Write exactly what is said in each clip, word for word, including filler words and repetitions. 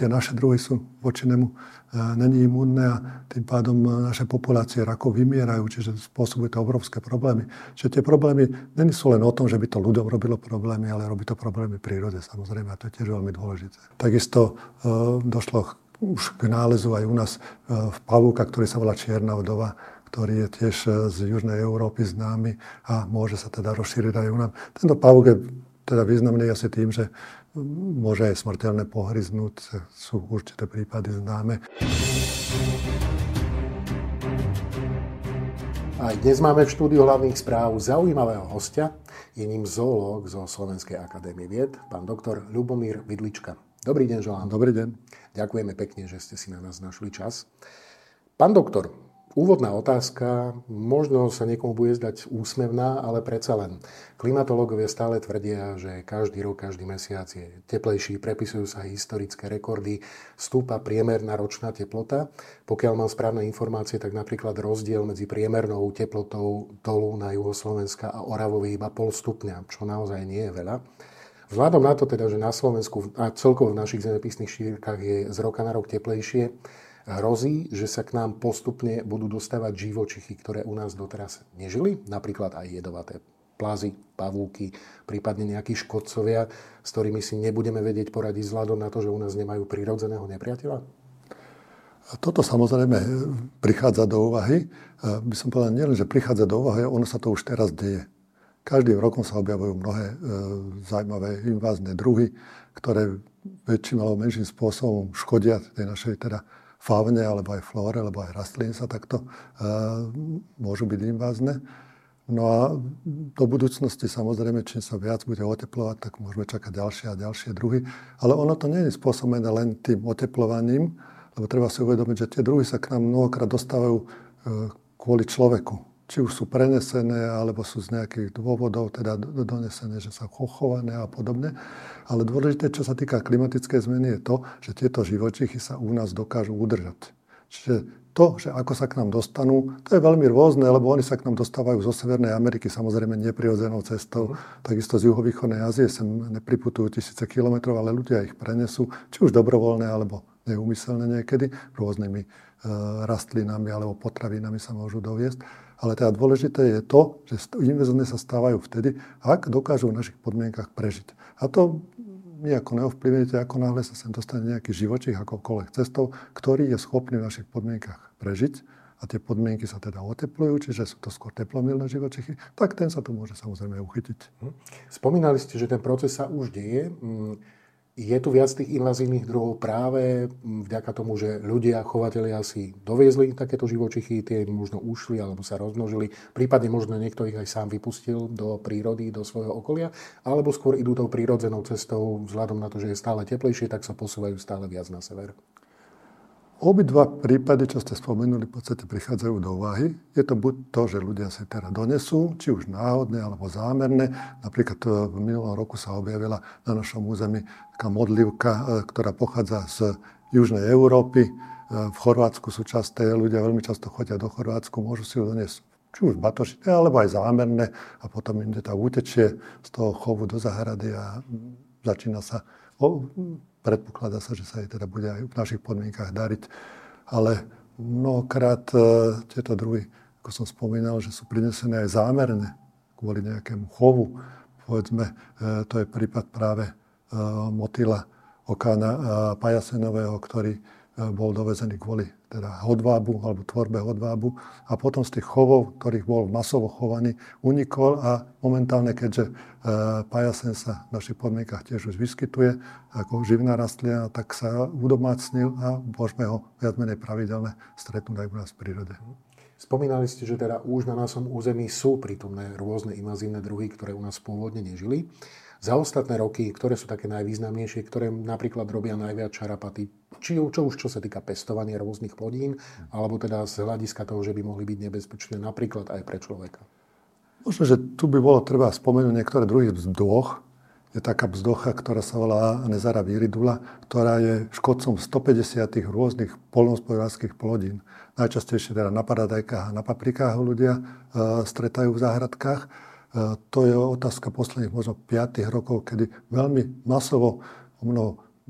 tie naše druhy sú voči nemu není imúnne a tým pádom naše populácie rakov vymierajú, čiže spôsobuje to obrovské problémy. Čiže tie problémy není sú len o tom, že by to ľuďom robilo problémy, ale robí to problémy prírode, samozrejme, a to je tiež veľmi dôležité. Takisto e, došlo už k nálezu aj u nás e, v pavúka, ktorý sa volá čierna vdova, ktorý je tiež z južnej Európy známy a môže sa teda rozšíriť aj u nás. Tento pavúk je teda významný asi tým, že môže aj smrteľné pohryznúť, sú určité prípady známe. Aj dnes máme v štúdiu hlavných správ zaujímavého hostia. Je ním zoológ zo Slovenskej akadémie vied, pán doktor Ľubomír Vidlička. Dobrý deň, želám. Dobrý deň. Ďakujeme pekne, že ste si na nás našli čas. Pán doktor, úvodná otázka, možno sa niekomu bude zdať úsmevná, ale predsa len. Klimatológovia stále tvrdia, že každý rok, každý mesiac je teplejší, prepisujú sa historické rekordy, stúpa priemerná ročná teplota. Pokiaľ mám správne informácie, tak napríklad rozdiel medzi priemernou teplotou dolu na juho Slovenska a Oravovej iba pol stupňa, čo naozaj nie je veľa. Vzhľadom na to teda, že na Slovensku a celkovo v našich zemepisných šírkach je z roka na rok teplejšie, hrozí, že sa k nám postupne budú dostávať živočichy, ktoré u nás doteraz nežili, napríklad aj jedovaté plazy, pavúky, prípadne nejakí škodcovia, s ktorými si nebudeme vedieť poradiť vzhľadom na to, že u nás nemajú prirodzeného nepriateľa? A toto samozrejme prichádza do úvahy. By som povedal nielen, že prichádza do úvahy, ono sa to už teraz deje. Každým rokom sa objavujú mnohé e, zaujímavé invázne druhy, ktoré väčším alebo menším spôsobom škodia tej našej teda faune, alebo aj flóre, alebo aj rastlín sa takto uh, môžu byť invázne. No a do budúcnosti samozrejme, čím sa viac bude oteplovať, tak môžeme čakať ďalšie a ďalšie druhy. Ale ono to nie je spôsobené len tým oteplovaním, lebo treba si uvedomiť, že tie druhy sa k nám mnohokrát dostávajú uh, kvôli človeku. Či už sú prenesené, alebo sú z nejakých dôvodov teda donesené, že sa chované a podobne. Ale dôležité, čo sa týka klimatickej zmeny, je to, že tieto živočichy sa u nás dokážu udržať. Čiže to, že ako sa k nám dostanú, to je veľmi rôzne, lebo oni sa k nám dostávajú zo Severnej Ameriky, samozrejme neprirodzenou cestou. Mm. Takisto z juhovýchodnej Ázie sem nepriputujú tisíce kilometrov, ale ľudia ich prenesú, či už dobrovoľné, alebo neúmyselne niekedy, rôznymi e, rastlinami alebo potravinami sa môžu doviesť. Ale teda dôležité je to, že invázne sa stávajú vtedy, ak dokážu v našich podmienkach prežiť. A to nejako neovplyvnite, ako náhle sa sem dostane nejaký živočích akokoľvek cestou, ktorý je schopný v našich podmienkach prežiť a tie podmienky sa teda oteplujú, čiže sú to skôr teplomilné živočichy, tak ten sa tu môže samozrejme uchytiť. Spomínali ste, že ten proces sa už deje. Je tu viac tých invazívnych druhov práve vďaka tomu, že ľudia, chovatelia si doviezli takéto živočichy, tie možno ušli alebo sa rozmnožili, prípadne možno niekto ich aj sám vypustil do prírody, do svojho okolia, alebo skôr idú tou prírodzenou cestou vzhľadom na to, že je stále teplejšie, tak sa posúvajú stále viac na sever. Obidva prípady, čo ste spomenuli, v podstate prichádzajú do úvahy. Je to buď to, že ľudia si teda donesú, či už náhodne alebo zámerné. Napríklad v minulom roku sa objavila na našom území taká modlivka, ktorá pochádza z južnej Európy. V Chorvátsku sú časté, ľudia veľmi často chodia do Chorvátsku, môžu si ju doniesť či už batožité, alebo aj zámerné. A potom im tá utečie z toho chovu do záhrady a začína sa... Predpokladá sa, že sa jej teda bude aj v našich podmienkach dariť. Ale mnohokrát e, tieto druhy, ako som spomínal, že sú prinesené aj zámerne kvôli nejakému chovu. Povedzme, e, to je prípad práve e, motýla okána e, pajasenového, ktorý e, bol dovezený kvôli teda hodvábu alebo tvorbe hodvábu. A potom z tých chovov, ktorých bol masovo chovaný, unikol a momentálne, keďže e, pajasen sa v našich podmienkach tiež už vyskytuje ako živná rastlina, tak sa udomácnil a môžeme ho viac menej pravidelne stretnúť aj u nás v prírode. Spomínali ste, že teda už na našom území sú prítomné rôzne invazívne druhy, ktoré u nás pôvodne nežili. Za ostatné roky, ktoré sú také najvýznamnejšie, ktoré napríklad robia najviac čarapaty, či, čo už čo sa týka pestovania rôznych plodín, alebo teda z hľadiska toho, že by mohli byť nebezpečné napríklad aj pre človeka. Možno, že tu by bolo treba spomenúť niektoré druhy bzdôch. Je taká bzdocha, ktorá sa volá Nezara viridula, ktorá je škodcom stopäťdesiat rôznych poľnohospodárskych plodín. Najčastejšie teda na paradajkách a na paprikách ľudia e, stretajú v záhradkách. To je otázka posledných možno piatich rokov, kedy veľmi masovo, o mnoho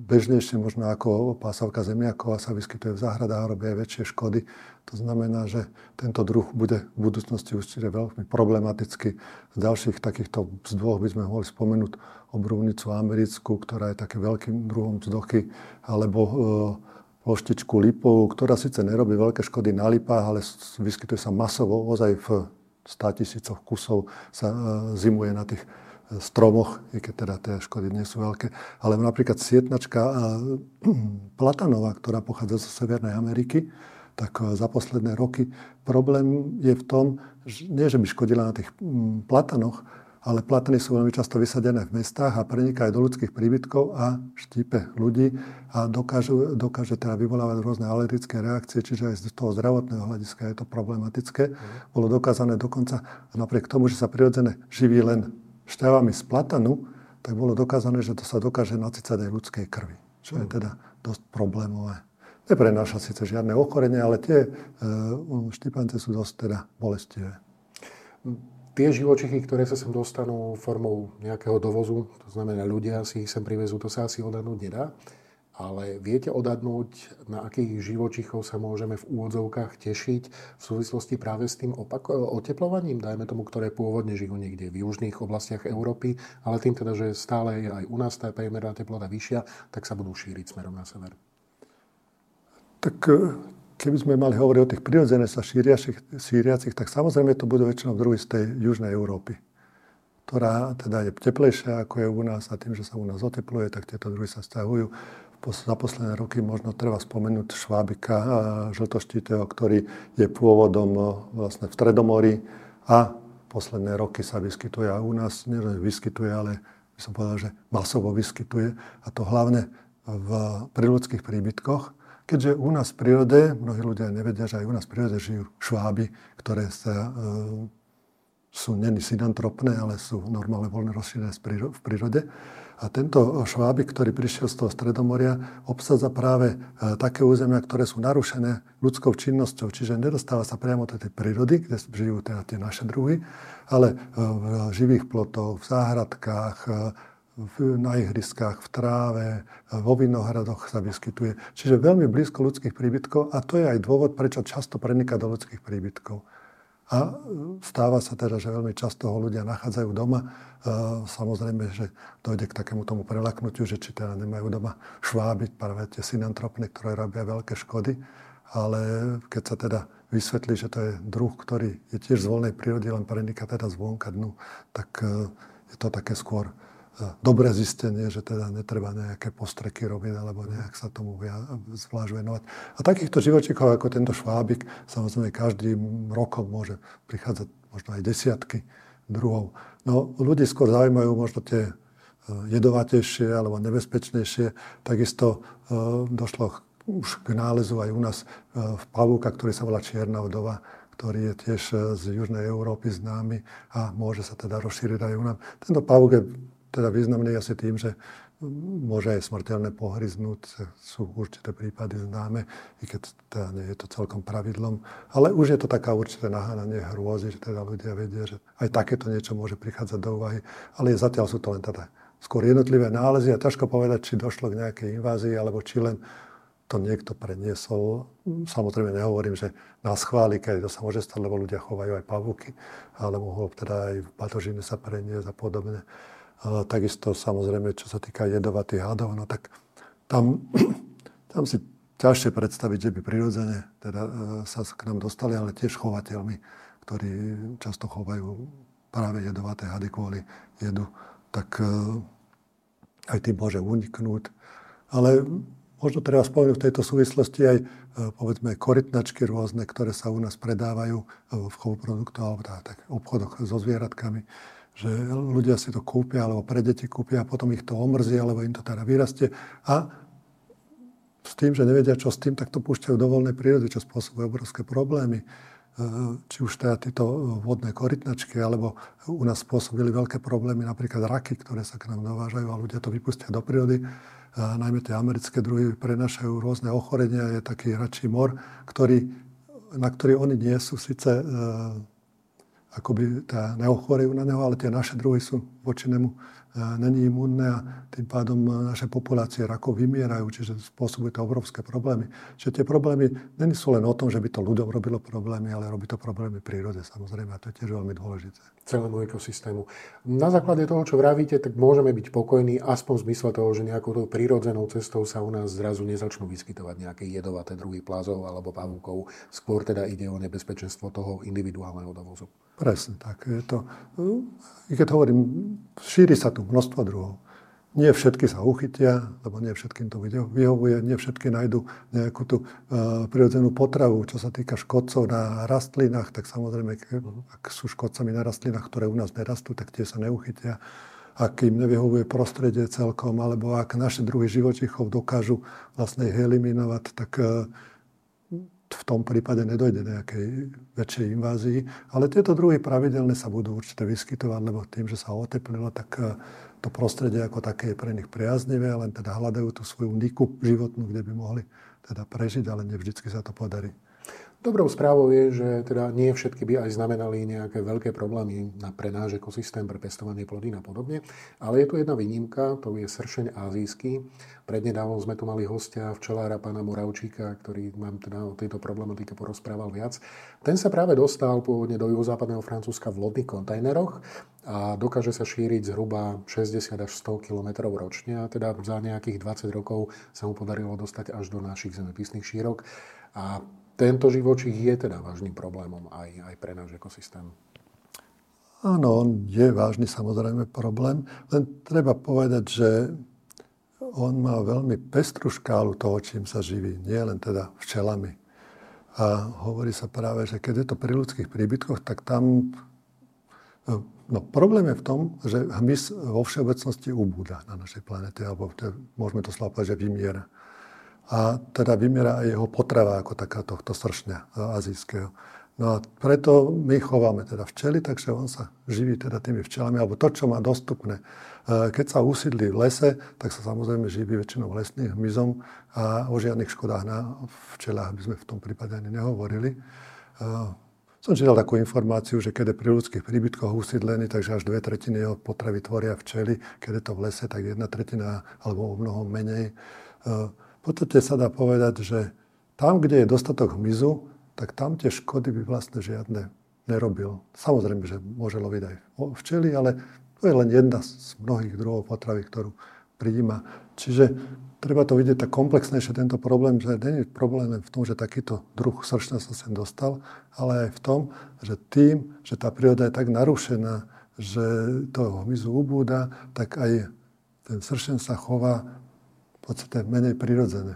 bežnejšie možno ako pásavka zemiakov a sa vyskytuje v záhradách a robí aj väčšie škody. To znamená, že tento druh bude v budúcnosti určite veľmi problematický. Z ďalších takýchto vzdôch by sme mohli spomenúť obrúvnicu americkú, ktorá je také veľkým druhom vzdochy, alebo e, ploštičku lipovú, ktorá síce nerobí veľké škody na lipách, ale vyskytuje sa masovo, ozaj v státisícoch kusov sa e, zimuje na tých stromoch, i keď teda tie škody nie sú veľké. Ale napríklad sietnačka platanová, ktorá pochádza zo Severnej Ameriky, tak za posledné roky problém je v tom, že nie, že by škodila na tých platanoch, ale platany sú veľmi často vysadené v mestách a prenikajú do ľudských príbytkov a štípe ľudí a dokážu, dokáže teda vyvolávať rôzne alergické reakcie, čiže aj z toho zdravotného hľadiska je to problematické. Mm. Bolo dokázané dokonca, napriek tomu, že sa prirodzene živí len šťavami z platanu, tak bolo dokázané, že to sa dokáže nacicať aj ľudskej krvi, čo je teda dosť problémové. Neprenáša síce žiadne ochorenie, ale tie e, štípance sú dosť teda bolestivé. Tie živočichy, ktoré sa sem dostanú formou nejakého dovozu, to znamená ľudia si ich sem privezú, to sa asi odhadnúť nedá. Ale viete odhadnúť, na akých živočichov sa môžeme v úvodzovkách tešiť v súvislosti práve s tým opak- oteplovaním, dajme tomu, ktoré pôvodne žijú niekde v južných oblastiach Európy, ale tým teda, že stále je aj u nás tá priemerná teplota vyššia, tak sa budú šíriť smerom na sever. Tak keby sme mali hovoriť o tých prirodzene sa šíriacich, šíriacich, tak samozrejme to budú väčšinou druhy z tej južnej Európy, ktorá teda je teplejšia ako je u nás a tým, že sa u nás otepluje, tak tieto druhy sa sťahujú. Za posledné roky možno treba spomenúť švábika žltoštítého, ktorý je pôvodom vlastne v Stredomorí a posledné roky sa vyskytuje a u nás nie vyskytuje, ale by som povedal, že masovo vyskytuje a to hlavne v prírodských príbytkoch. Keďže u nás v prírode, mnohí ľudia nevedia, že aj u nás v prírode žijú šváby, ktoré sa, e, sú neni synantropné, ale sú normálne voľne rozšírené v prírode. A tento švábik, ktorý prišiel z toho Stredomoria, obsadza práve také územia, ktoré sú narušené ľudskou činnosťou. Čiže nedostáva sa priamo do tej prírody, kde žijú teda tie naše druhy, ale v živých plotoch, v záhradkách, na ihriskách, v tráve, vo vinohradoch sa vyskytuje. Čiže veľmi blízko ľudských príbytkov a to je aj dôvod, prečo často preniká do ľudských príbytkov. A stáva sa teda, že veľmi často ho ľudia nachádzajú doma. Samozrejme, že dojde k takému tomu prelaknutiu, že či teda nemajú doma šváby, práve tie synantropné, ktoré robia veľké škody. Ale keď sa teda vysvetlí, že to je druh, ktorý je tiež z voľnej prírody, len preniká teda zvonka dnu, tak je to také skôr dobré zistenie, že teda netreba nejaké postreky robiť alebo nejak sa tomu zvlášť venovať. A takýchto živočíchov ako tento švábik, samozrejme každým rokom môže prichádzať možno aj desiatky druhov. No ľudí skôr zaujímajú možno tie jedovatejšie alebo nebezpečnejšie. Takisto došlo už k nálezu aj u nás v pavúka, ktorý sa volá čierna vdova, ktorý je tiež z južnej Európy známy a môže sa teda rozšíriť aj u nás. Tento pavúk je teda významný asi tým, že môže aj smrteľné pohryznúť. Sú určité prípady známe, i keď teda nie je to celkom pravidlom. Ale už je to taká určité nahánanie hrôzy, že teda ľudia vedia, že aj takéto niečo môže prichádzať do úvahy. Ale zatiaľ sú to len teda skôr jednotlivé nálezy a ťažko povedať, či došlo k nejakej invázii, alebo či len to niekto preniesol. Samozrejme nehovorím, že nás chváli, keď to sa môže stať, lebo ľudia chovajú aj pavúky, ale mohol teda aj patožiny sa preniesť a podobne. A takisto samozrejme, čo sa týka jedovatých hadov, no tak tam, tam si ťažšie predstaviť, že by prirodzene teda sa k nám dostali, ale tiež chovateľmi, ktorí často chovajú práve jedovaté hady kvôli jedu, tak aj tým môže uniknúť. Ale možno treba spomenúť v tejto súvislosti aj povedzme korytnačky rôzne, ktoré sa u nás predávajú v chovu produktov alebo tak, v obchodoch so zvieratkami, že ľudia si to kúpia, alebo pre deti kúpia a potom ich to omrzí, alebo im to teda vyrastie. A s tým, že nevedia, čo s tým, tak to púšťajú do voľnej prírody, čo spôsobuje obrovské problémy. Či už teda tieto vodné korytnačky, alebo u nás spôsobili veľké problémy, napríklad raky, ktoré sa k nám dovážajú a ľudia to vypustia do prírody. A najmä tie americké druhy prenášajú rôzne ochorenia. Je taký račí mor, ktorý, na ktorý oni nie sú síce akoby tá neochorejú na neho, ale tie naše druhy sú voči nemu není imúnne a tým pádom naše populácie rakov vymierajú, čiže spôsobuje to obrovské problémy. Čiže tie problémy není sú len o tom, že by to ľuďom robilo problémy, ale robí to problémy prírode, samozrejme, a to je tiež veľmi dôležité. Celému ekosystému. Na základe toho, čo vravíte, tak môžeme byť pokojní aspoň v zmysle toho, že nejakou tou prírodzenou cestou sa u nás zrazu nezačnú vyskytovať nejaké jedovaté druhy plazov alebo pavúkov. Skôr teda ide o nebezpečenstvo toho individuálneho dovozu. Presne tak. Je to, i keď hovorím, šíri sa tu množstvo druhov. Nie všetky sa uchytia, lebo nie všetkým to vyhovuje, nie všetky nájdu nejakú tú uh, prirodzenú potravu. Čo sa týka škodcov na rastlinách, tak samozrejme, ak sú škodcami na rastlinách, ktoré u nás nerastú, tak tie sa neuchytia. Ak im nevyhovuje prostredie celkom, alebo ak naše druhy živočíchov dokážu vlastne ich eliminovať, tak uh, v tom prípade nedojde nejakej väčšej invázii. Ale tieto druhy pravidelne sa budú určite vyskytovať, lebo tým, že sa oteplilo, tak uh, to prostredie ako také je pre nich priaznivé, len teda hľadajú tú svoju niku životnú, kde by mohli teda prežiť, ale nevždycky sa to podarí. Dobrou správou je, že teda nie všetky by aj znamenali nejaké veľké problémy na, pre náš ekosystém, pre pestovanie plodín a podobne. Ale je tu jedna výnimka, to je sršeň ázijský. Prednedávnom sme tu mali hostia, včelára pána Moravčíka, ktorý nám teda o tejto problematike porozprával viac. Ten sa práve dostal pôvodne do juhozápadného Francúzska v lodných kontajneroch a dokáže sa šíriť zhruba šesťdesiat až sto kilometrov ročne. A teda za nejakých dvadsať rokov sa mu podarilo dostať až do našich zemepisných šírok. A tento živočích je teda vážnym problémom aj, aj pre náš ekosystém. Áno, on je vážny samozrejme problém, len treba povedať, že on má veľmi pestrú škálu toho, čím sa živí, nie len teda včelami. A hovorí sa práve, že keď je to pri ľudských príbytkoch, tak tam... No, problém je v tom, že hmyz vo všeobecnosti ubúda na našej planete, alebo to, môžeme to slova povedať, že vymiera. A teda vymiera aj jeho potrava ako taká tohto sršňa azijského. No a preto my chováme teda včely, takže on sa živí teda tými včelami, alebo to, čo má dostupné. Keď sa usídli v lese, tak sa samozrejme živí väčšinou lesným hmyzom a o žiadnych škodách na včelách by sme v tom prípade ani nehovorili. Som čítal takú informáciu, že keď je pri ľudských príbytkoch usídlený, takže až dve tretiny jeho potravy tvoria včely. Keď je to v lese, tak jedna tretina alebo o mnoho menej. V podstate sa dá povedať, že tam, kde je dostatok hmyzu, tak tam tie škody by vlastne žiadne nerobil. Samozrejme, že môže loviť aj včely, ale to je len jedna z mnohých druhov potravy, ktorú prijíma. Čiže treba to vidieť tak komplexnejšie, tento problém, že nie je problém v tom, že takýto druh sršňa sa sem dostal, ale aj v tom, že tým, že tá príroda je tak narušená, že toho hmyzu ubúda, tak aj ten sršeň sa chová v podstate menej prirodzené.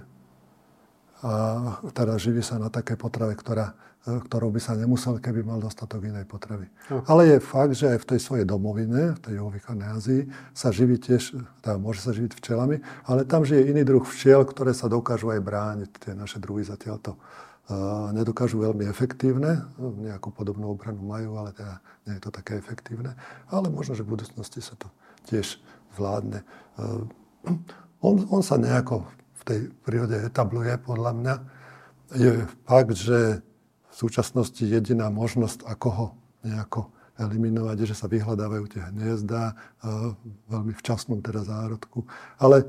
A teda živí sa na také potrave, ktorá, ktorou by sa nemusel, keby mal dostatok inej potravy. No. Ale je fakt, že aj v tej svojej domovine, v tej juhovýchodnej Ázii, sa živí tiež, teda môže sa živiť včelami, ale tam žije iný druh včiel, ktoré sa dokážu aj brániť. Tie naše druhy zatiaľ to uh, nedokážu veľmi efektívne. Nejakú podobnú obranu majú, ale teda nie je to také efektívne. Ale možno, že v budúcnosti sa to tiež zvládne. Uh, On, on sa nejako v tej prírode etabluje, podľa mňa. Je fakt, že v súčasnosti jediná možnosť, ako ho nejako eliminovať, je, že sa vyhľadávajú tie hniezdá, veľmi včasnom teda zárodku. Ale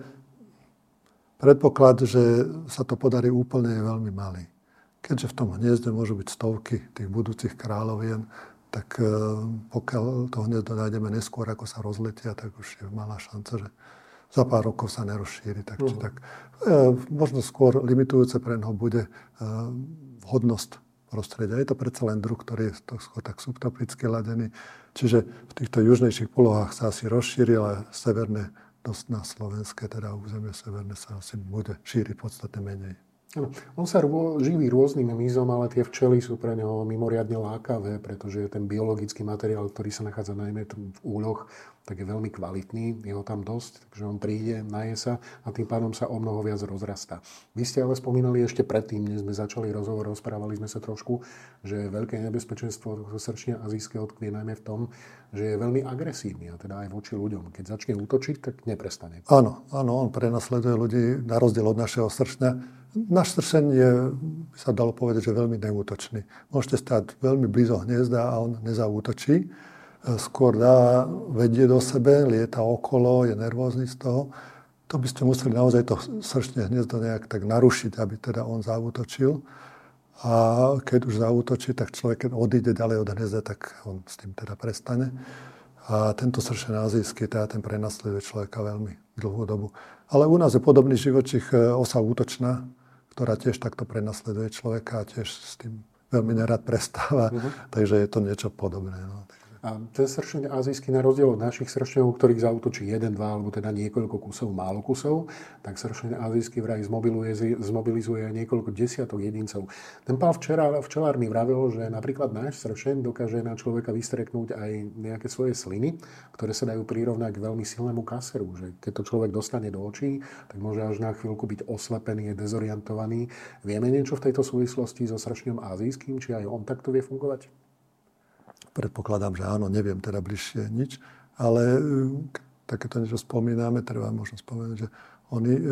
predpoklad, že sa to podarí úplne, je veľmi malý. Keďže v tom hniezde môžu byť stovky tých budúcich kráľovien, tak pokiaľ to hniezdo nájdeme neskôr, ako sa rozletia, tak už je malá šanca, že za pár rokov sa nerozšíri. Tak, či tak. E, možno skôr limitujúce pre neho bude e, vhodnosť prostredia. Je to predsa len druh, ktorý je to skôr tak subtropicky ladený. Čiže v týchto južnejších polohách sa asi rozšíri, ale severné, dosť na slovenské, teda územie severné sa asi bude šíriť podstatne menej. Ano. On sa rô, živí rôznym hmyzom, ale tie včely sú pre neho mimoriadne lákavé, pretože ten biologický materiál, ktorý sa nachádza najmä v úľoch, tak je veľmi kvalitný, je ho tam dosť, takže on príde, naje sa a tým pádom sa o mnoho viac rozrastá. Vy ste ale spomínali ešte predtým, než sme začali rozhovor, rozprávali sme sa trošku, že veľké nebezpečenstvo sršňa azijského tkvie najmä v tom, že je veľmi agresívny a teda aj voči ľuďom. Keď začne útočiť, tak neprestane. Áno, áno, on prenasleduje ľudí na rozdiel od našeho sršňa. Náš sršeň je, by sa dalo povedať, že veľmi neútočný. Môžete stáť veľmi blízo hniezda a on nezaútočí. skôr dá, vedie do sebe, lieta okolo, je nervózny z toho. To by ste museli naozaj to sršne hniezdo nejak tak narušiť, aby teda on zaútočil. A keď už zaútočí, tak človek, keď odíde ďalej od hniezda, tak on s tým teda prestane. A tento sršen azijský, teda ten prenasleduje človeka veľmi dlhú dobu. Ale u nás je podobný živočích osa útočná, ktorá tiež takto prenasleduje človeka a tiež s tým veľmi nerad prestáva. Uh-huh. Takže je to niečo podobné. No. A ten sršeň azijský, na rozdiel od našich sršňov, ktorých zaútočí jeden, dva alebo teda niekoľko kusov, málo kusov, tak sršeň azijský vraj zmobilizuje, zmobilizuje niekoľko desiatok jedincov. Ten pán včera, včelár mi vravil, že napríklad náš sršeň dokáže na človeka vystreknúť aj nejaké svoje sliny, ktoré sa dajú prirovnať k veľmi silnému kaseru. Že keď to človek dostane do očí, tak môže až na chvíľku byť oslepený, dezorientovaný. Vieme niečo v tejto súvislosti so sršňom azijským, či aj on takto vie fungovať? Predpokladám, že áno, neviem teda bližšie nič, ale takéto niečo spomíname, treba možno spomenúť, že oni, e,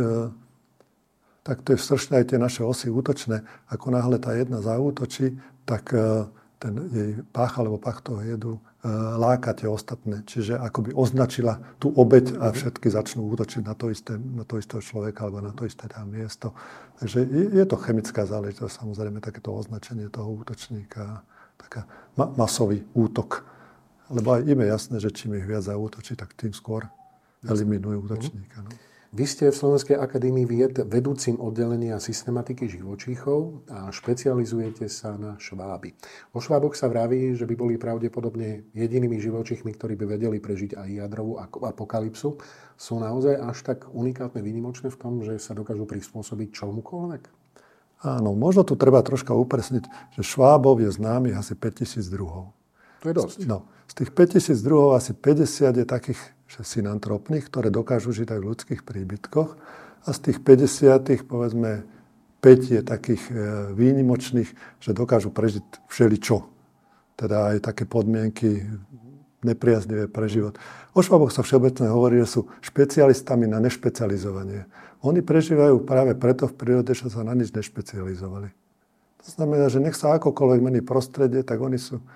tak to je sršne aj tie naše osy útočné. Ako náhle tá jedna zaútočí, tak e, ten jej pách alebo pách toho jedu e, láka tie ostatné. Čiže akoby označila tú obeť a všetky začnú útočiť na to isté, na to istého človeka alebo na to isté tam miesto. Takže je, je to chemická záležitosť, samozrejme, takéto označenie toho útočníka. Taká ma- masový útok. Lebo aj im je jasné, že čím ich viac zaútočí, tak tým skôr eliminujú útočníka. No. Vy ste v Slovenskej akadémii vied vedúcim oddelenia systematiky živočíchov a špecializujete sa na šváby. O šváboch sa vraví, že by boli pravdepodobne jedinými živočíchmi, ktorí by vedeli prežiť aj jadrovú apokalypsu. Sú naozaj až tak unikátne, výnimočné v tom, že sa dokážu prispôsobiť čomukoľvek? Áno, možno tu treba troška upresniť, že švábov je známych asi päťtisíc druhov. To je dosť. No, z tých päťtisíc druhov asi päťdesiat je takých že synantropných, ktoré dokážu žiť aj v ľudských príbytkoch. A z tých päťdesiat, povedzme, päť je takých výnimočných, že dokážu prežiť všeličo. Teda aj také podmienky nepriaznivé pre život. O šváboch sa všeobecne hovorí, že sú špecialistami na nešpecializovanie. Oni prežívajú práve preto v prírode, že sa na nič nešpecializovali. To znamená, že nech sa akokoľvek mení prostredie, tak oni sú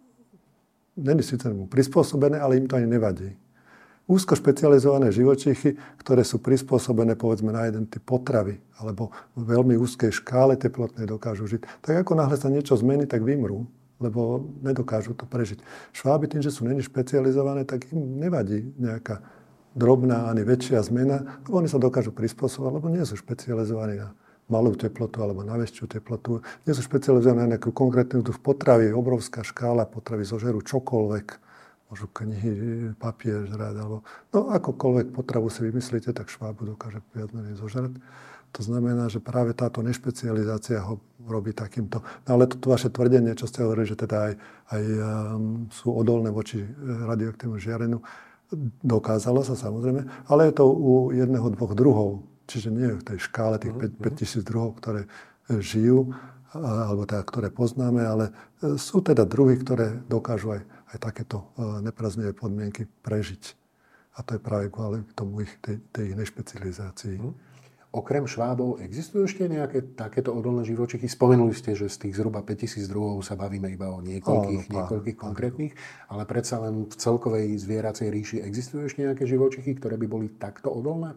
není síce prispôsobené, ale im to ani nevadí. Úzko špecializované živočíchy, ktoré sú prispôsobené povedzme na jeden typ potravy alebo v veľmi úzkej škále teplotnej dokážu žiť. Tak ako náhle sa niečo zmení, tak vymrú, lebo nedokážu to prežiť. Šváby tým, že sú není špecializované, tak im nevadí nejaká drobná ani väčšia zmena, lebo oni sa dokážu prispôsobovať, lebo nie sú špecializovaní na malú teplotu alebo na väčšiu teplotu. Nie sú špecializované na nejakú konkrétnu potravy, obrovská škála potravy, zožerú čokoľvek, môžu knihy, papier žrať, alebo no akokoľvek potravu si vymyslíte, tak švábu dokáže viac menej zožrať. To znamená, že práve táto nešpecializácia ho robí takýmto. No ale toto vaše tvrdenie, čo ste hovorili, že teda aj, aj um, sú odolné voči radioaktívnemu žiareniu, dokázalo sa samozrejme, ale je to u jedného, dvoch druhov. Čiže nie v tej škále tých päťtisíc druhov, ktoré žijú, alebo teda, ktoré poznáme, ale sú teda druhy, ktoré dokážu aj, aj takéto nepraznivé podmienky prežiť. A to je práve kvôli tomu ich, tej, tej ich nešpecializácii. Hmm. Okrem švábov existujú ešte nejaké takéto odolné živočichy? Spomenuli ste, že z tých zhruba päťtisíc druhov sa bavíme iba o niekoľkých, oh, no, niekoľkých pán, konkrétnych, pán. Ale predsa len v celkovej zvieracej ríši existujú ešte nejaké živočichy, ktoré by boli takto odolné?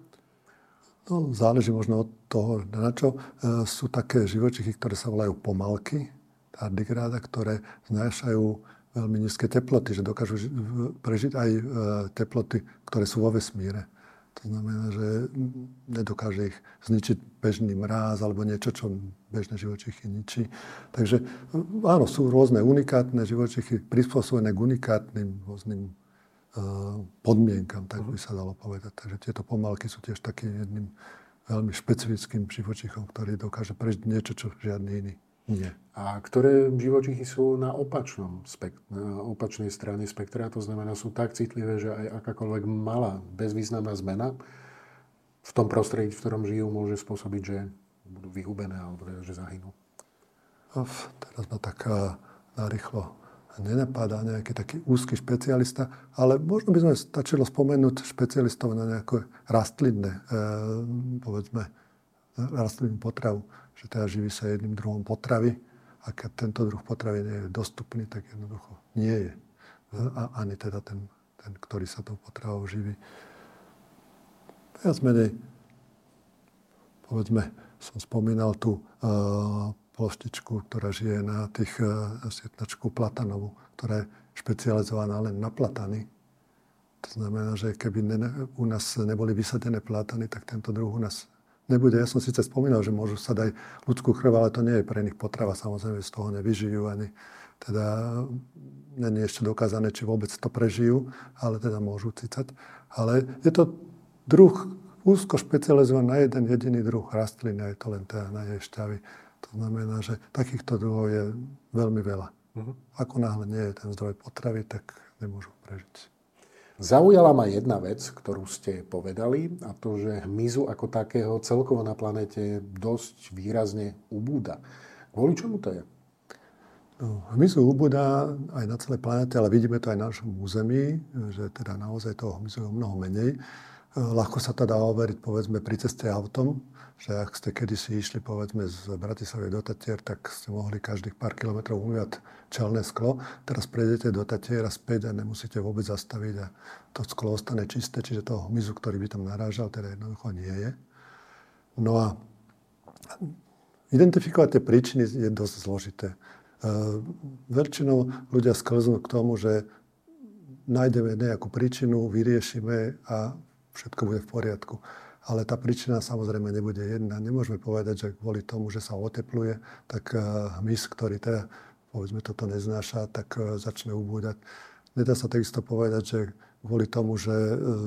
No, záleží možno od toho, na čo. E, sú také živočichy, ktoré sa volajú pomalky, tardigráda, ktoré znášajú veľmi nízke teploty, že dokážu ži- prežiť aj e, teploty, ktoré sú vo vesmíre. To znamená, že nedokáže ich zničiť bežný mráz alebo niečo, čo bežné živočichy ničí. Takže áno, sú rôzne unikátne živočichy, prispôsobené k unikátnym rôznym uh, podmienkam, tak by sa dalo povedať. Takže tieto pomalky sú tiež takým jedným veľmi špecifickým živočichom, ktorý dokáže prežiť niečo, čo žiadny iný nie. A ktoré živočichy sú na opačnom spekt- na opačnej strane spektra, to znamená, sú tak citlivé, že aj akákoľvek malá, bezvýznamná zmena v tom prostredí, v ktorom žijú, môže spôsobiť, že budú vyhubené alebo že zahynú. Uf, teraz ma tak narýchlo nenapadá nejaký taký úzky špecialista, ale možno by sme stačilo spomenúť špecialistov na nejaké rastlinné, e, povedzme, rastlinnú potravu, že teda živí sa jedným druhom potravy a keď tento druh potravy nie je dostupný, tak jednoducho nie je. a ani teda ten, ten, ktorý sa tou potravou živí. Viac menej, povedzme, som spomínal tú uh, ploštičku, ktorá žije na tých uh, sietnačku platanovú, ktorá je špecializovaná len na platany. To znamená, že keby ne, u nás neboli vysadené platany, tak tento druh u nás nebude. Ja som síce spomínal, že môžu sa dať ľudskú krv, ale to nie je pre nich potrava. Samozrejme, z toho nevyžijú ani teda nie je ešte dokázané, či vôbec to prežijú, ale teda môžu cicať. Ale je to druh úzko špecializovaný na jeden jediný druh rastlín, a je to len teda na jej šťavy. To znamená, že takýchto druhov je veľmi veľa. Uh-huh. Ako náhle nie je ten zdroj potravy, tak nemôžu prežiť. Zaujala ma jedna vec, ktorú ste povedali, a to, že hmyzu ako takého celkovo na planete dosť výrazne ubúda. Kvôli čomu to je? No, hmyzu ubúda aj na celej planete, ale vidíme to aj na našom území, že teda naozaj toho hmyzu je mnoho menej. Ľahko sa to dá overiť, povedzme, pri ceste autom, že ak ste kedysi išli, povedzme, z Bratislavy do Tatier, tak ste mohli každých pár kilometrov umývať čelné sklo. Teraz prejdete do Tatier a späť a nemusíte vôbec zastaviť a to sklo ostane čisté, čiže toho hmyzu, ktorý by tam narážal, teda jednoducho nie je. No a identifikovať tie príčiny je dosť zložité. Väčšinou ľudia sklznú k tomu, že nájdeme nejakú príčinu, vyriešime a všetko bude v poriadku. Ale tá príčina samozrejme nebude jedna. Nemôžeme povedať, že kvôli tomu, že sa otepluje, tak hmyz, ktorý teda, povedzme, toto neznáša, tak začne ubúdať. Nedá sa takisto povedať, že kvôli tomu, že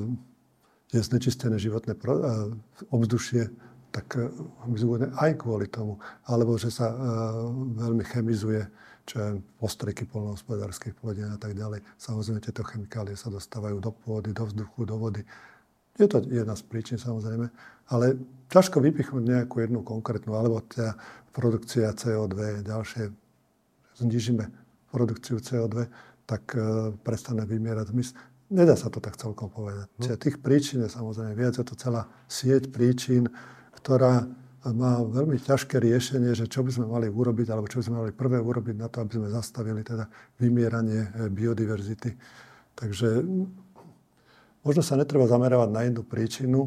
je znečistené životné ovzdušie, tak hmyz ubúdne aj kvôli tomu. Alebo že sa veľmi chemizuje, čo je postreky poľnohospodárskych plodín a tak ďalej. Samozrejme, tieto chemikálie sa dostávajú do pôdy, do vzduchu, do vody. Je to jedna z príčin, samozrejme, ale ťažko vypichnúť nejakú jednu konkrétnu, alebo teda produkcia cé ó dva, ďalšie, znižíme produkciu cé ó dva, tak e, prestane vymierať hmyz. Nedá sa to tak celkom povedať. Čiže tých príčin je samozrejme viac, je to celá sieť príčin, ktorá má veľmi ťažké riešenie, že čo by sme mali urobiť, alebo čo by sme mali prvé urobiť na to, aby sme zastavili teda vymieranie biodiverzity. Takže možno sa netreba zamerávať na jednu príčinu,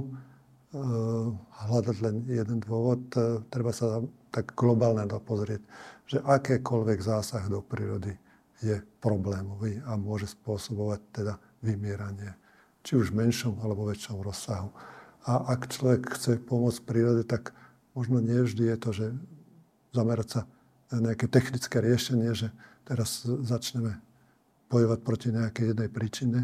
hľadať len jeden dôvod. Treba sa tak globálne pozrieť, že akýkoľvek zásah do prírody je problémový a môže spôsobovať teda vymieranie. Či už v menšom alebo väčšom rozsahu. A ak človek chce pomôcť prírode, tak možno nie vždy je to, že zamerať sa na nejaké technické riešenie, že teraz začneme bojovať proti nejakej jednej príčine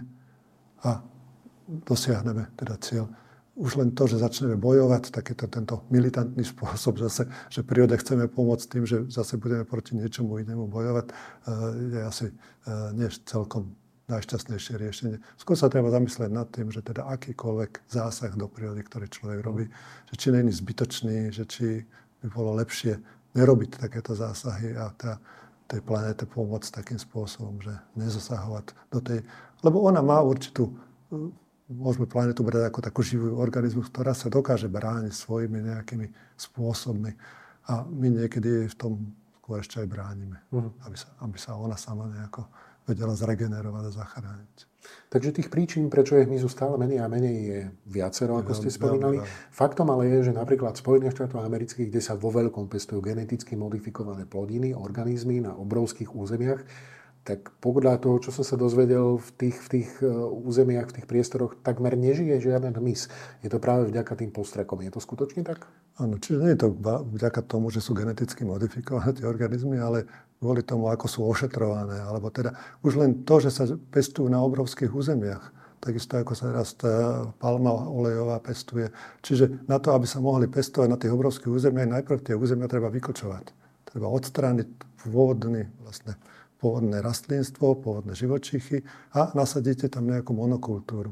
a dosiahneme teda cieľ. Už len to, že začneme bojovať, tak je to tento militantný spôsob zase, že prírode chceme pomôcť tým, že zase budeme proti niečomu inému bojovať, je asi nie celkom najšťastnejšie riešenie. Skôr sa treba zamyslieť nad tým, že teda akýkoľvek zásah do prírody, ktorý človek robí, že či nie je zbytočný, že či by bolo lepšie nerobiť takéto zásahy a tá, tej planéte pomôcť takým spôsobom, že nezasahovať do tej... Lebo ona má určitú... Môžeme planetu brať ako takú živú organizmus, ktorá sa dokáže brániť svojimi nejakými spôsobmi. A my niekedy v tom skôr ešte aj bránime, uh-huh. aby, sa, aby sa ona sama nejako vedela zregenerovať a zachrániť. Takže tých príčin, prečo je hmyzu stále menej a menej, je viacero, ako ste spomínali. Faktom ale je, že napríklad v Spojených štátoch amerických, kde sa vo veľkom pestujú geneticky modifikované plodiny, organizmy na obrovských územiach, tak podľa toho, čo som sa dozvedel v tých, v tých územiach, v tých priestoroch, takmer nežije žiaden hmyz. Je to práve vďaka tým postrekom. Je to skutočne tak? Áno, čiže nie je to vďaka tomu, že sú geneticky modifikované tie organizmy, ale kvôli tomu, ako sú ošetrované. Alebo teda už len to, že sa pestujú na obrovských územiach. Takisto ako sa teraz tá palma olejová pestuje. Čiže na to, aby sa mohli pestovať na tých obrovských územiach, najprv tie územia treba vyklčovať. Treba odstrániť pôvodný vlastne pôvodné rastlinstvo, pôvodné živočichy a nasadíte tam nejakú monokultúru.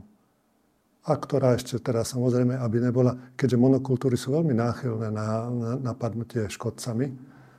A ktorá ešte teda samozrejme, aby nebola, keďže monokultúry sú veľmi náchylné na, na napadnutie škodcami,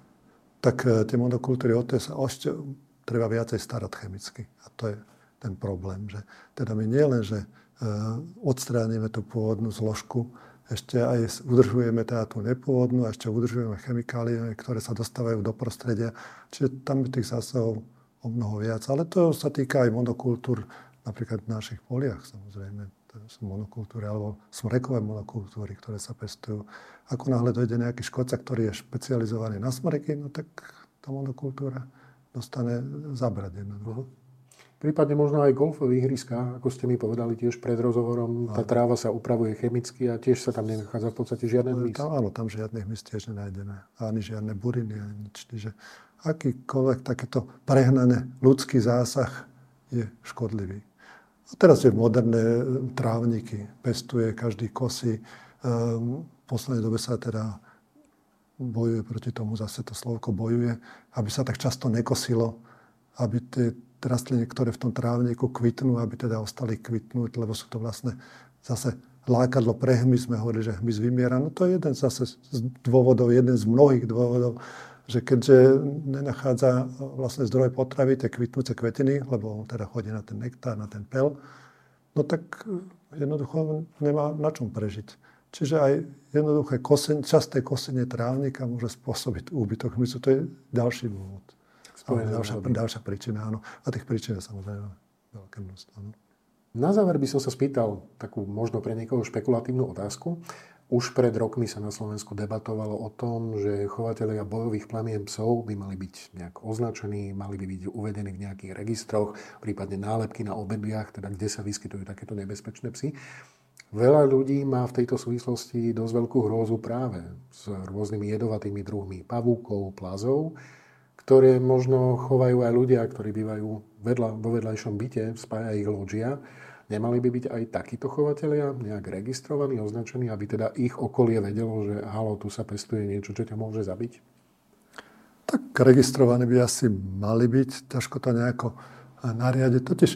tak tie monokultúry od toho sa ešte treba viacej starať chemicky. A to je ten problém, že teda my nie len, že odstránime tú pôvodnú zložku, ešte aj udržujeme teda tú nepôvodnú a ešte udržujeme chemikálie, ktoré sa dostávajú do prostredia. Čiže tam tých zásahov o mnoho viac. Ale to sa týka aj monokultúr, napríklad v našich poliach samozrejme. To sú monokultúry, alebo smrekové monokultúry, ktoré sa pestujú. Ako náhle dojde nejaký škodca, ktorý je špecializovaný na smreky, no tak tá monokultúra dostane zabrať jednoducho. Prípadne možno aj golfové ihriska, ako ste mi povedali tiež pred rozhovorom, tá tráva sa upravuje chemicky a tiež sa tam nenachádza v podstate žiadne hmyz. Tam, áno, tam žiadne hmyz tiež nenájdeme. Ani žiadne buriny, ani nič. Čiže akýkoľvek takéto prehnané ľudský zásah je škodlivý. A teraz je moderné trávniky, pestuje, každý kosí. V poslednej dobe sa teda bojuje proti tomu, zase to slovko bojuje, aby sa tak často nekosilo, aby tie rastliny, ktoré v tom trávniku kvitnú, aby teda ostali kvitnúť, lebo sú to vlastne zase lákadlo pre hmyz. Sme hovorili, že hmyz vymiera. No to je jeden zase z dôvodov, jeden z mnohých dôvodov, že keďže nenachádza vlastne zdroj potravy, tie kvitnúce kvetiny, lebo on teda chodí na ten nektár, na ten pel, no tak jednoducho nemá na čom prežiť. Čiže aj jednoduché kosenie, časté kosenie trávnika môže spôsobiť úbytok hmyzu. To je ďalší dôvod. Ďalšia, ďalšia príčina, áno. A tých príčin je samozrejme veľké množstvo. No. Na záver by som sa spýtal takú možno pre niekoho špekulatívnu otázku. Už pred rokmi sa na Slovensku debatovalo o tom, že chovatelia bojových plemien psov by mali byť nejak označení, mali by byť uvedení v nejakých registroch, prípadne nálepky na obediach, teda kde sa vyskytujú takéto nebezpečné psy. Veľa ľudí má v tejto súvislosti dosť veľkú hrôzu práve s rôznymi jedovatými druhmi pavúkov, plazov, ktoré možno chovajú aj ľudia, ktorí bývajú vedľa, vo vedľajšom byte, spája ich lóžia. Nemali by byť aj takíto chovatelia nejak registrovaní, označení, aby teda ich okolie vedelo, že halo, tu sa pestuje niečo, čo ťa môže zabiť? Tak registrovaní by asi mali byť, ťažko to nejako nariadiť. Totiž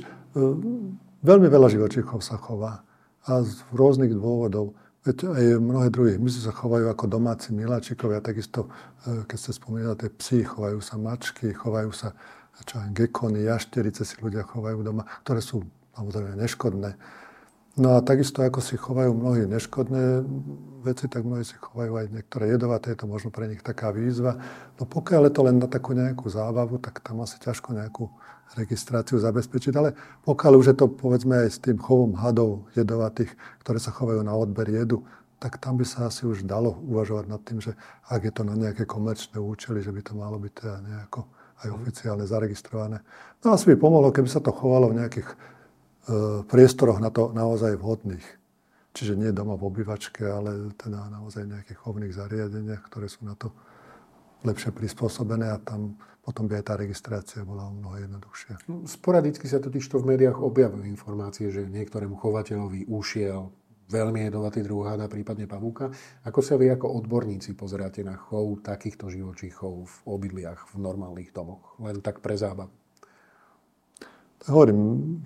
veľmi veľa živočíchov sa chová a z rôznych dôvodov. Veď aj mnohé druhy hmyzu sa chovajú ako domáci miláčikovia, takisto, keď ste spomínali, tie psi, chovajú sa mačky, chovajú sa čo aj gekony, jašterice si ľudia chovajú doma, ktoré sú samozrejme neškodné. No a takisto, ako si chovajú mnohí neškodné veci, tak mnohí si chovajú aj niektoré jedovaté, je to možno pre nich taká výzva. No pokiaľ je to len na takú nejakú zábavu, tak tam asi ťažko nejakú registráciu zabezpečiť. Ale pokiaľ už je to, povedzme, aj s tým chovom hadov jedovatých, ktoré sa chovajú na odber jedu, tak tam by sa asi už dalo uvažovať nad tým, že ak je to na nejaké komerčné účely, že by to malo byť teda nejako aj oficiálne zaregistrované. No asi by pomohlo, keby sa to chovalo v nejakých priestoroch na to naozaj vhodných. Čiže nie doma v obývačke, ale teda naozaj v nejakých chovných zariadeniach, ktoré sú na to lepšie prispôsobené a tam potom by aj tá registrácia bola o mnoho jednoduchšia. Sporadicky sa totižto v médiách objavujú informácie, že niektorému chovateľovi ušiel veľmi jedovatý druh hada, prípadne pavúka. Ako sa vy ako odborníci pozeráte na chov takýchto živočíchov v obydliach, v normálnych domoch? Len tak pre zábavu. Tak hovorím,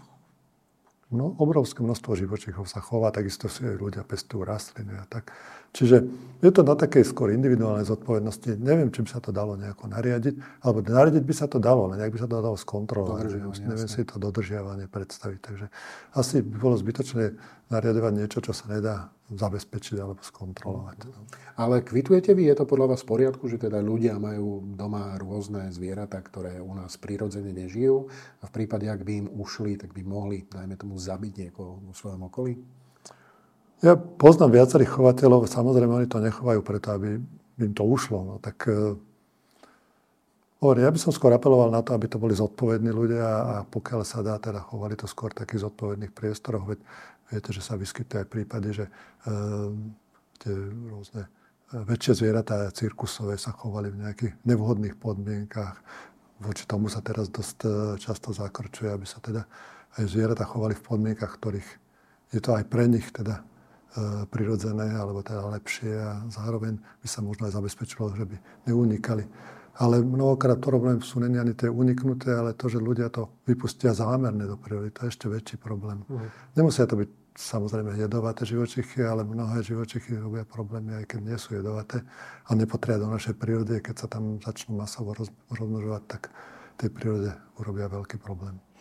no, obrovské množstvo živočíchov sa chová, takisto si aj ľudia pestujú rastliny a tak. Čiže je to na takej skôr individuálnej zodpovednosti. Neviem, či by sa to dalo nejako nariadiť, alebo nariadiť by sa to dalo, ale nejak by sa to dalo skontrolovať. Neviem si to dodržiavanie predstaviť. Takže asi by bolo zbytočné nariadovať niečo, čo sa nedá zabezpečiť alebo skontrolovať. Ale kvitujete vy, je to podľa vás v poriadku, že teda ľudia majú doma rôzne zvieratá, ktoré u nás prirodzene nežijú a v prípade, ak by im ušli, tak by mohli, dajme tomu, zabiť niekoho vo svojom okolí? Ja poznám viacerých chovateľov, samozrejme oni to nechovajú preto, aby im to ušlo. No, tak uh, hovorím, ja by som skôr apeloval na to, aby to boli zodpovední ľudia a pokiaľ sa dá, teda chovali to skôr v takých zodpovedných priestoroch. Veď viete, že sa vyskytujú aj prípady, že uh, tie rôzne uh, väčšie zvieratá cirkusové sa chovali v nejakých nevhodných podmienkách. Voči tomu sa teraz dosť uh, často zakročuje, aby sa teda aj zvieratá chovali v podmienkach, ktorých je to aj pre nich teda prirodzené, alebo teda lepšie a zároveň by sa možno aj zabezpečilo, že by neunikali. Ale mnohokrát problém sú nie ani tie uniknuté, ale to, že ľudia to vypustia zámerne do prírody, to je ešte väčší problém. Uh-huh. Nemusia to byť samozrejme jedovaté živočichy, ale mnohé živočichy robia problémy, aj keď nie sú jedovaté a nepatria do našej prírody. Keď sa tam začnú masovo roz, rozmnožovať, tak tej prírode urobia veľký problém.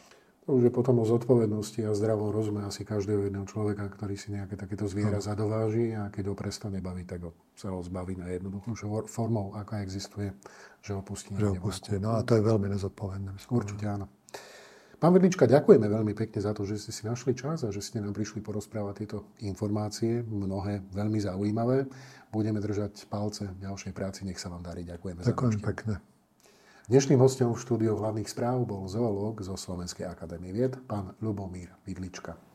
To už je potom o zodpovednosti a zdravom rozume asi každého jedného človeka, ktorý si nejaké takéto zviera no. zadováži a keď ho prestane baviť, tak ho sa ho zbaví na jednoduchú formou, aká existuje, že ho pustí. Že ho pustí, no a to je veľmi nezodpovedné. Určite áno. Pán Vedlička, ďakujeme veľmi pekne za to, že ste si našli čas a že ste nám prišli porozprávať tieto informácie, mnohé veľmi zaujímavé. Budeme držať palce v ďalšej práci, nech sa vám darí. Ďakujeme. Ďakujem pekne. Dnešným hosťom v štúdiu hlavných správ bol zoológ zo Slovenskej akadémie vied, pán Ľubomír Vidlička.